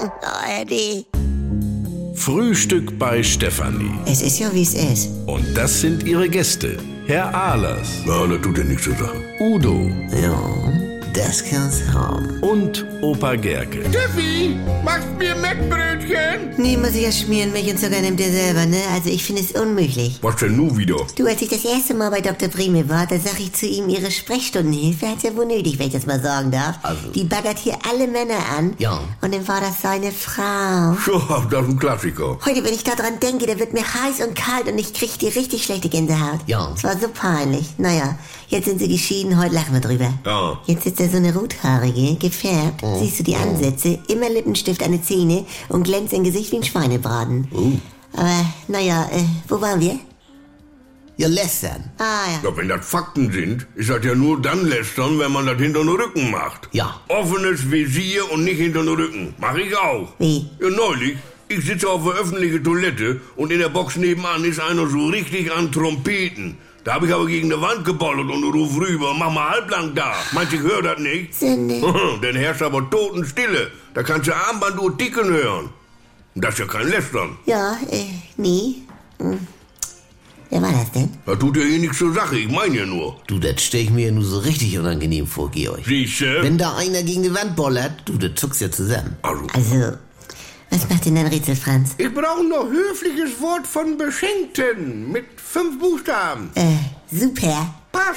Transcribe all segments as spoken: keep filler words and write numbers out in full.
Oh, Herr D. Frühstück bei Stefanie. Es ist ja, wie es ist. Und das sind ihre Gäste. Herr Ahlers. Ja, das tut ja nichts zur Sache. Udo. Ja, das kann's haben. Und Opa Gerke. Steffi, machst mir Mettbrötchen? Nee, muss ich ja schmieren, Milch und Zucker nimmt ihr selber, ne? Also ich finde es unmöglich. Was denn nun wieder? Du, als ich das erste Mal bei Doktor Brehme war, da sag ich zu ihm, ihre Sprechstundenhilfe hat ja wohl nötig, wenn ich das mal sagen darf. Also. Die baggert hier alle Männer an. Ja. Und dann war das seine Frau. Ja, das ist ein Klassiker. Heute, wenn ich da dran denke, da wird mir heiß und kalt und ich krieg die richtig schlechte Gänsehaut. Ja. Es war so peinlich. Naja, jetzt sind sie geschieden, heute lachen wir drüber. Ja. Jetzt sitzt da so eine rothaarige, gefärbt, Oh. siehst du die Ansätze, immer Lippenstift an die Zähne und glänzt im Gesicht wie ein Schweinebraten. Oh. Aber, naja, äh, wo waren wir? Ja, lästern. Ah, ja. Ja, wenn das Fakten sind, ist das ja nur dann lästern, wenn man das hinter den Rücken macht. Ja. Offenes Visier und nicht hinter den Rücken. Mach ich auch. Wie? Ja, neulich. Ich sitze auf der öffentlichen Toilette und in der Box nebenan ist einer so richtig an Trompeten. Da hab ich aber gegen die Wand geballert und ruf rüber, mach mal halblang da. Meinst du, ich hör das nicht? Sünde. Dann herrscht aber Totenstille. Da kannst du Armbanduhr ticken hören. Das ist ja kein Lästern. Ja, äh, nie. Hm. Wer war das denn? Das tut ja eh nichts zur Sache, ich meine ja nur. Du, das stell ich mir ja nur so richtig unangenehm vor, Georg. Siehste? Wenn da einer gegen die Wand bollert, du, das zuckst ja zusammen. Also, Also, was macht denn dein Rätsel, Franz? Ich brauche noch höfliches Wort von Beschenkten mit fünf Buchstaben. Äh, super. Pass.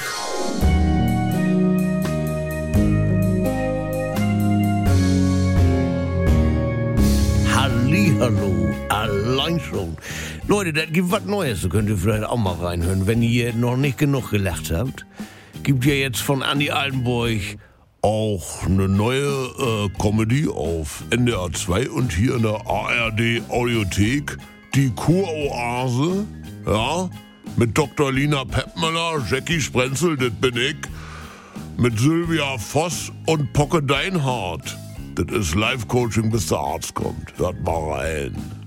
Hallihallo, allein schon. Leute, das gibt was Neues, da könnt ihr vielleicht auch mal reinhören, wenn ihr noch nicht genug gelacht habt. Gibt ja jetzt von Andi Altenburg auch eine neue äh, Comedy auf N D R zwei und hier in der A R D Audiothek, die Kuroase, ja, mit Doktor Lina Peppmüller, Jackie Sprenzel, das bin ich, mit Sylvia Voss und Pocke Deinhardt. Das ist Live-Coaching, bis der Arzt kommt. Hört mal rein.